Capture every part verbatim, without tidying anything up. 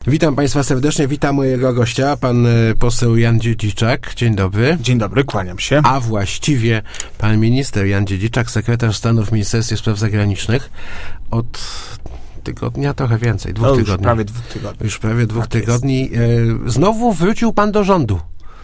Witam Państwa serdecznie, witam mojego gościa, pan poseł Jan Dziedziczak. Dzień dobry. Dzień dobry, kłaniam się. A właściwie pan minister Jan Dziedziczak, sekretarz stanu w Ministerstwie Spraw Zagranicznych od tygodnia, trochę więcej, dwóch no, tygodni. Już prawie dwóch tygodni. Już prawie dwóch tak tygodni. Jest. Znowu wrócił pan do rządu.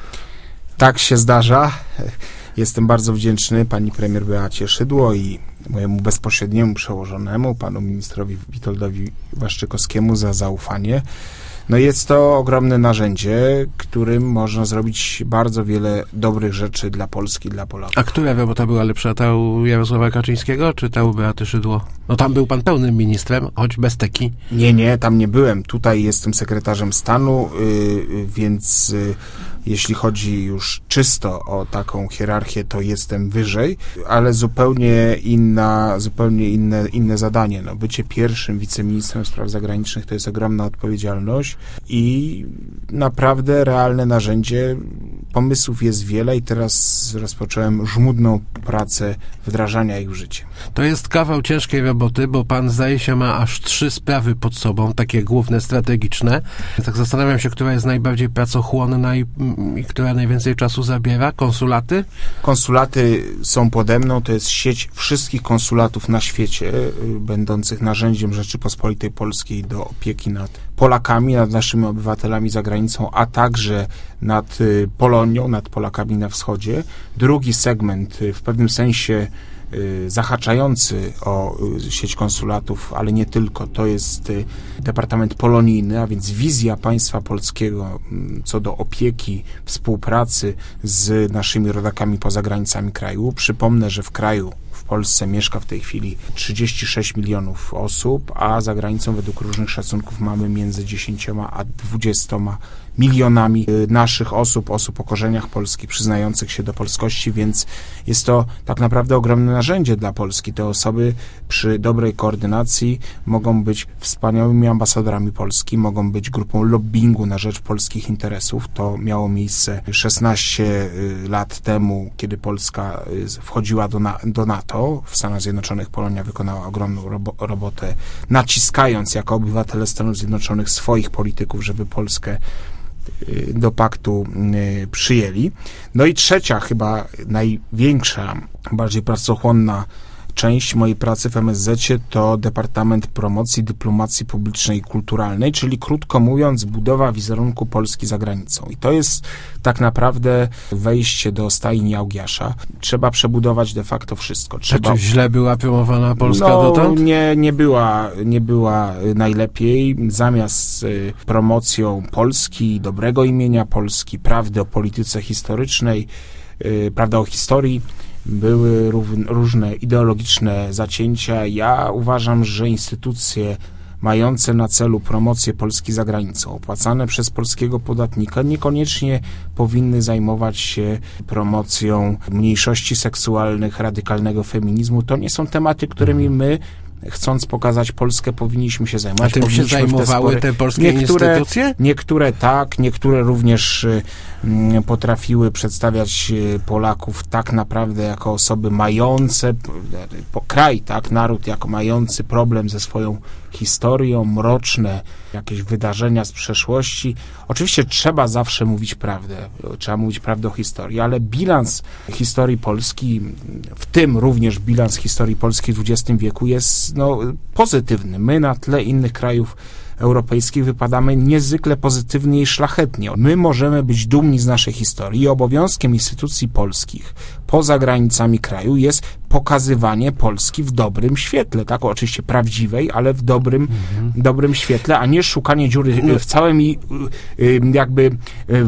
Tak się zdarza. Jestem bardzo wdzięczny pani premier Beacie Szydło i mojemu bezpośredniemu przełożonemu, panu ministrowi Witoldowi Waszczykowskiemu za zaufanie. No jest to ogromne narzędzie, którym można zrobić bardzo wiele dobrych rzeczy dla Polski, dla Polaków. A która robota była lepsza? Ta u Jarosława Kaczyńskiego, czy ta u Beaty Szydło? No tam był pan pełnym ministrem, choć bez teki. Nie, nie, tam nie byłem. Tutaj jestem sekretarzem stanu, yy, więc yy, jeśli chodzi już czysto o taką hierarchię, to jestem wyżej, ale zupełnie inna, zupełnie inne, inne zadanie. No, bycie pierwszym wiceministrem spraw zagranicznych to jest ogromna odpowiedzialność i naprawdę realne narzędzie. Pomysłów jest wiele i teraz rozpocząłem żmudną pracę wdrażania ich w życie. To jest kawał ciężkiej roboty, bo pan, zdaje się, ma aż trzy sprawy pod sobą, takie główne, strategiczne. Tak zastanawiam się, która jest najbardziej pracochłonna i, i która najwięcej czasu zabiera. Konsulaty? Konsulaty są pode mną. To jest sieć wszystkich konsulatów na świecie, będących narzędziem Rzeczypospolitej Polskiej do opieki nad Polakami, nad naszymi obywatelami za granicą, a także nad Polonią, nad Polakami na wschodzie. Drugi segment, w pewnym sensie zahaczający o sieć konsulatów, ale nie tylko, to jest Departament Polonijny, a więc wizja państwa polskiego co do opieki, współpracy z naszymi rodakami poza granicami kraju. Przypomnę, że w kraju, w Polsce mieszka w tej chwili trzydzieści sześć milionów osób, a za granicą według różnych szacunków mamy między dziesięcioma a dwudziestoma milionami naszych osób, osób o korzeniach polskich, przyznających się do polskości, więc jest to tak naprawdę ogromne narzędzie dla Polski. Te osoby przy dobrej koordynacji mogą być wspaniałymi ambasadorami Polski, mogą być grupą lobbingu na rzecz polskich interesów. To miało miejsce szesnaście lat temu, kiedy Polska wchodziła do, na, do NATO. W Stanach Zjednoczonych Polonia wykonała ogromną robo, robotę, naciskając jako obywatele Stanów Zjednoczonych swoich polityków, żeby Polskę do paktu przyjęli. No i trzecia, chyba największa, bardziej pracochłonna część mojej pracy w M S Z-cie to Departament Promocji Dyplomacji Publicznej i Kulturalnej, czyli krótko mówiąc budowa wizerunku Polski za granicą. I to jest tak naprawdę wejście do stajni Augiasza. Trzeba przebudować de facto wszystko. Trzeba... A czy źle była promowana Polska no, dotąd? Nie, nie była, nie była najlepiej. Zamiast y, promocją Polski, dobrego imienia Polski, prawdy o polityce historycznej, y, prawda o historii, były różne ideologiczne zacięcia. Ja uważam, że instytucje mające na celu promocję Polski za granicą, opłacane przez polskiego podatnika, niekoniecznie powinny zajmować się promocją mniejszości seksualnych, radykalnego feminizmu. To nie są tematy, którymi my, chcąc pokazać Polskę, powinniśmy się zajmować. A tym się zajmowały te, te polskie niektóre, instytucje? Niektóre tak, niektóre również y, potrafiły przedstawiać Polaków tak naprawdę jako osoby mające, po kraj, tak, naród jako mający problem ze swoją historią, mroczne jakieś wydarzenia z przeszłości. Oczywiście trzeba zawsze mówić prawdę, trzeba mówić prawdę o historii, ale bilans historii Polski, w tym również bilans historii Polski w dwudziestym wieku jest no, pozytywny. My na tle innych krajów europejskich wypadamy niezwykle pozytywnie i szlachetnie. My możemy być dumni z naszej historii i obowiązkiem instytucji polskich poza granicami kraju jest pokazywanie Polski w dobrym świetle, tak, oczywiście prawdziwej, ale w dobrym, mhm. dobrym świetle, a nie szukanie dziury w całym i jakby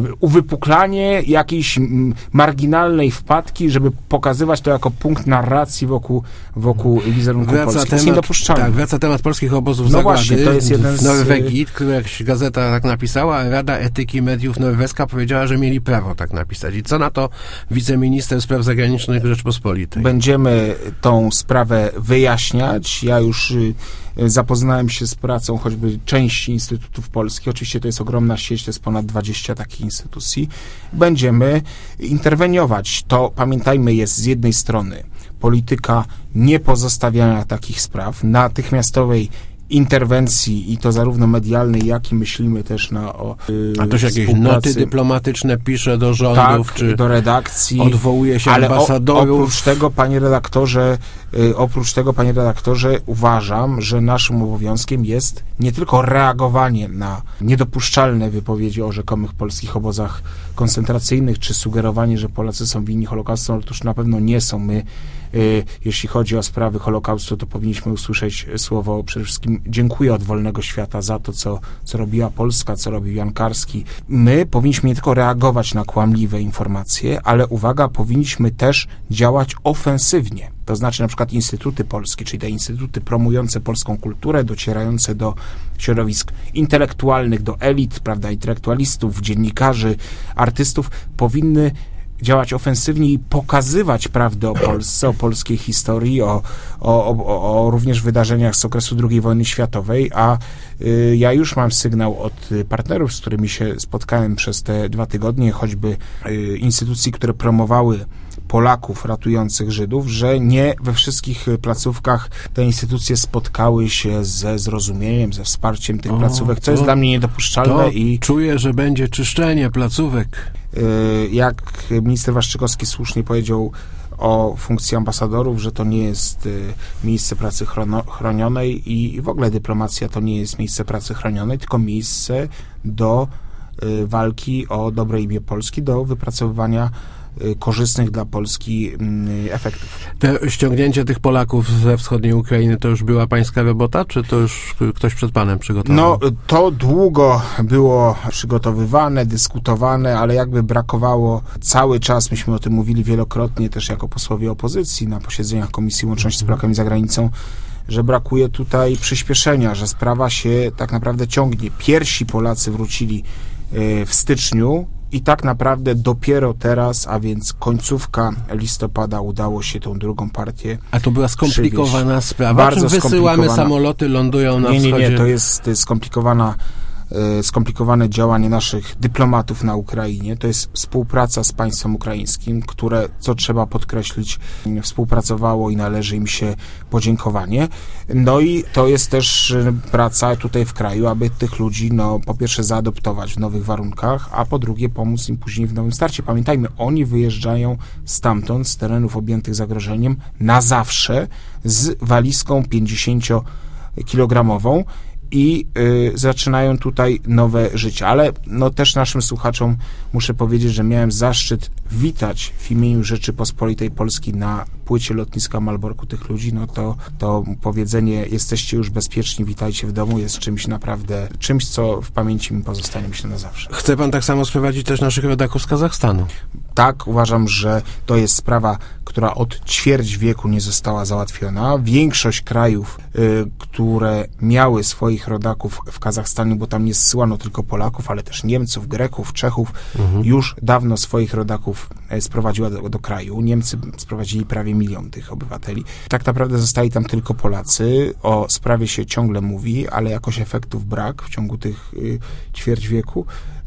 uwypuklanie jakiejś marginalnej wpadki, żeby pokazywać to jako punkt narracji wokół, wokół wizerunku wraca Polski. Temat, to jest niedopuszczalne. Tak, wraca temat polskich obozów no zagłady właśnie, to jest jeden w z... Norwegii, który jakaś gazeta tak napisała, a Rada Etyki Mediów Norweska powiedziała, że mieli prawo tak napisać. I co na to wiceminister spraw zagranicznych Rzeczpospolitej? Będziemy tą sprawę wyjaśniać. Ja już zapoznałem się z pracą choćby części instytutów polskich. Oczywiście to jest ogromna sieć, to jest ponad dwadzieścia takich instytucji. Będziemy interweniować. To, pamiętajmy, jest z jednej strony polityka niepozostawiania takich spraw, natychmiastowej interwencji i to zarówno medialnej, jak i myślimy też na o yy, A też jakieś noty dyplomatyczne pisze do rządów, tak, czy do redakcji, odwołuje się ale ambasadorów. O, oprócz tego, panie redaktorze, yy, oprócz tego, panie redaktorze, uważam, że naszym obowiązkiem jest nie tylko reagowanie na niedopuszczalne wypowiedzi o rzekomych polskich obozach koncentracyjnych, czy sugerowanie, że Polacy są winni Holokaustu, ale otóż na pewno nie są. My, yy, jeśli chodzi o sprawy Holokaustu, to powinniśmy usłyszeć słowo przede wszystkim dziękuję od wolnego świata za to, co, co robiła Polska, co robił Jan Karski. My powinniśmy nie tylko reagować na kłamliwe informacje, ale uwaga, powinniśmy też działać ofensywnie. To znaczy na przykład instytuty polskie, czyli te instytuty promujące polską kulturę, docierające do środowisk intelektualnych, do elit, prawda, intelektualistów, dziennikarzy, artystów, powinny działać ofensywnie i pokazywać prawdę o Polsce, o polskiej historii, o, o, o, o również wydarzeniach z okresu drugiej wojny światowej, a y, ja już mam sygnał od partnerów, z którymi się spotkałem przez te dwa tygodnie, choćby y, instytucji, które promowały Polaków ratujących Żydów, że nie we wszystkich placówkach te instytucje spotkały się ze zrozumieniem, ze wsparciem tych o, placówek, co jest dla mnie niedopuszczalne. I czuję, że będzie czyszczenie placówek. Jak minister Waszczykowski słusznie powiedział o funkcji ambasadorów, że to nie jest miejsce pracy chronionej i w ogóle dyplomacja to nie jest miejsce pracy chronionej, tylko miejsce do walki o dobre imię Polski, do wypracowywania korzystnych dla Polski efektów. Te ściągnięcie tych Polaków ze wschodniej Ukrainy to już była pańska robota, czy to już ktoś przed panem przygotował? No, to długo było przygotowywane, dyskutowane, ale jakby brakowało cały czas, myśmy o tym mówili wielokrotnie też jako posłowie opozycji na posiedzeniach Komisji Łączności z Polakami za Granicą, że brakuje tutaj przyspieszenia, że sprawa się tak naprawdę ciągnie. Pierwsi Polacy wrócili w styczniu i tak naprawdę dopiero teraz, a więc końcówka listopada udało się tą drugą partię A to była skomplikowana przywieźć. sprawa? Bardzo Czy wysyłamy samoloty, lądują na nie, nie, wschodzie? Nie, to jest, to jest skomplikowana skomplikowane działanie naszych dyplomatów na Ukrainie. To jest współpraca z państwem ukraińskim, które, co trzeba podkreślić, współpracowało i należy im się podziękowanie. No i to jest też praca tutaj w kraju, aby tych ludzi, no, po pierwsze zaadoptować w nowych warunkach, a po drugie pomóc im później w nowym starcie. Pamiętajmy, oni wyjeżdżają stamtąd, z terenów objętych zagrożeniem, na zawsze z walizką pięćdziesięciokilogramową i y, zaczynają tutaj nowe życie. Ale no też naszym słuchaczom muszę powiedzieć, że miałem zaszczyt witać w imieniu Rzeczypospolitej Polskiej na płycie lotniska Malborku tych ludzi. No to, to powiedzenie jesteście już bezpieczni, witajcie w domu jest czymś naprawdę, czymś, co w pamięci mi pozostanie, myślę, na zawsze. Chce pan tak samo sprowadzić też naszych rodaków z Kazachstanu? Tak, uważam, że to jest sprawa, która od ćwierć wieku nie została załatwiona. Większość krajów, y, które miały swoich rodaków w Kazachstanie, bo tam nie zsyłano tylko Polaków, ale też Niemców, Greków, Czechów, mhm. już dawno swoich rodaków sprowadziła do, do kraju. Niemcy sprowadzili prawie milion tych obywateli. Tak naprawdę zostali tam tylko Polacy. O sprawie się ciągle mówi, ale jakoś efektów brak w ciągu tych y, ćwierć wieku.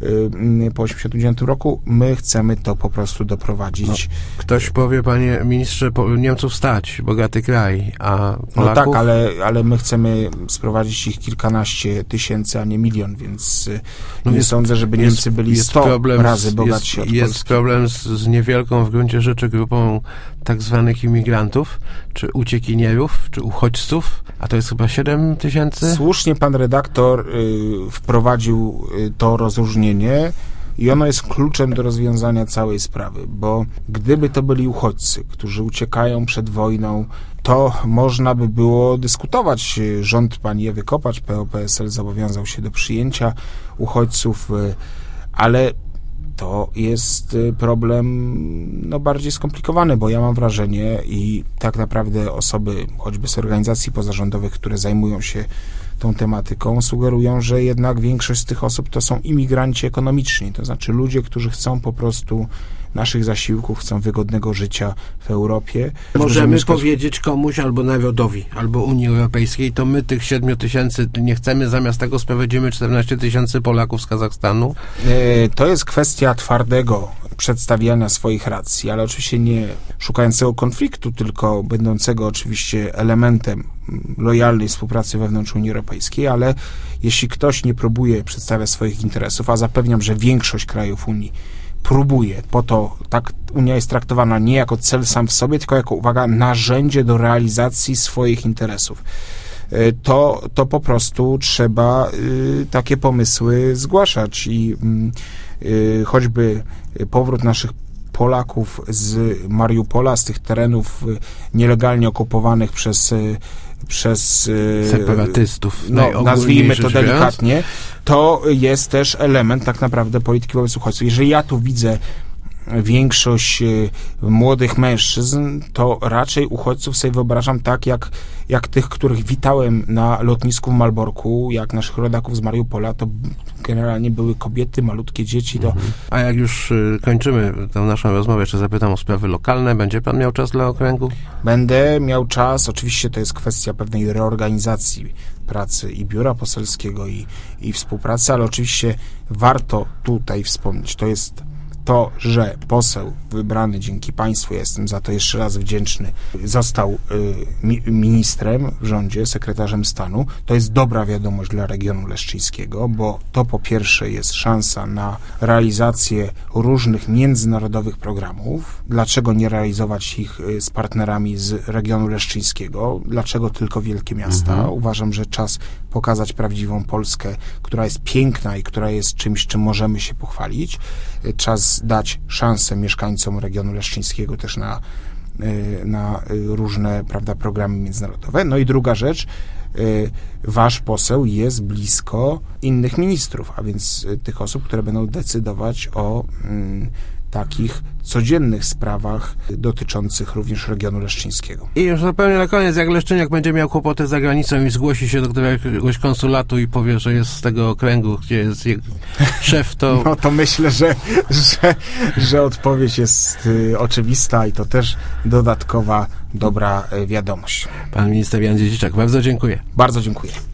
Po osiemdziesiątym dziewiątym roku my chcemy to po prostu doprowadzić. No, ktoś powie, panie ministrze, po Niemców stać, bogaty kraj, a Polaków? No tak, ale, ale my chcemy sprowadzić ich kilkanaście tysięcy, a nie milion, więc no nie jest, sądzę, żeby jest, Niemcy byli sto razy bogatsi od Polski. Jest problem z, z niewielką w gruncie rzeczy grupą tak zwanych imigrantów, czy uciekinierów, czy uchodźców, a to jest chyba siedem tysięcy? Słusznie pan redaktor y, wprowadził y, to rozróżnienie i ono jest kluczem do rozwiązania całej sprawy, bo gdyby to byli uchodźcy, którzy uciekają przed wojną, to można by było dyskutować. Rząd pani Ewy Kopacz, P O P S L, zobowiązał się do przyjęcia uchodźców, y, ale to jest problem no, bardziej skomplikowany, bo ja mam wrażenie i tak naprawdę osoby, choćby z organizacji pozarządowych, które zajmują się tą tematyką, sugerują, że jednak większość z tych osób to są imigranci ekonomiczni, to znaczy ludzie, którzy chcą po prostu naszych zasiłków, chcą wygodnego życia w Europie. Możemy mieszkać... powiedzieć komuś albo narodowi, albo Unii Europejskiej, to my tych siedmiu tysięcy nie chcemy, zamiast tego sprowadzimy czternaście tysięcy Polaków z Kazachstanu? To jest kwestia twardego przedstawiania swoich racji, ale oczywiście nie szukającego konfliktu, tylko będącego oczywiście elementem lojalnej współpracy wewnątrz Unii Europejskiej, ale jeśli ktoś nie próbuje przedstawiać swoich interesów, a zapewniam, że większość krajów Unii próbuje, po to tak Unia jest traktowana nie jako cel sam w sobie, tylko jako, uwaga, narzędzie do realizacji swoich interesów. To, to po prostu trzeba y, takie pomysły zgłaszać i y, choćby powrót naszych Polaków z Mariupola, z tych terenów y, nielegalnie okupowanych przez y, przez y, separatystów, no, nazwijmy to delikatnie, to jest też element tak naprawdę polityki wobec uchodźców. Jeżeli ja tu widzę większość y, młodych mężczyzn, to raczej uchodźców sobie wyobrażam tak, jak, jak tych, których witałem na lotnisku w Malborku, jak naszych rodaków z Mariupola, to generalnie były kobiety, malutkie dzieci. To... Mhm. A jak już y, kończymy tę naszą rozmowę, jeszcze zapytam o sprawy lokalne. Będzie pan miał czas dla okręgu? Będę miał czas. Oczywiście to jest kwestia pewnej reorganizacji pracy i biura poselskiego i, i współpracy, ale oczywiście warto tutaj wspomnieć, to jest to, że poseł wybrany dzięki państwu, jestem za to jeszcze raz wdzięczny, został y, mi, ministrem w rządzie, sekretarzem stanu, to jest dobra wiadomość dla regionu leszczyńskiego, bo to po pierwsze jest szansa na realizację różnych międzynarodowych programów. Dlaczego nie realizować ich y, z partnerami z regionu leszczyńskiego? Dlaczego tylko wielkie miasta? Mhm. Uważam, że czas pokazać prawdziwą Polskę, która jest piękna i która jest czymś, czym możemy się pochwalić. Y, czas dać szansę mieszkańcom regionu leszczyńskiego też na, na różne, prawda, programy międzynarodowe. No i druga rzecz, wasz poseł jest blisko innych ministrów, a więc tych osób, które będą decydować o takich codziennych sprawach dotyczących również regionu leszczyńskiego. I już zupełnie na koniec, jak Leszczyniak będzie miał kłopoty za granicą i zgłosi się do któregoś konsulatu i powie, że jest z tego okręgu, gdzie jest jego szef, to... No to myślę, że, że, że odpowiedź jest y, oczywista i to też dodatkowa dobra y, wiadomość. Pan minister Jan Dziedziczak, bardzo dziękuję. Bardzo dziękuję.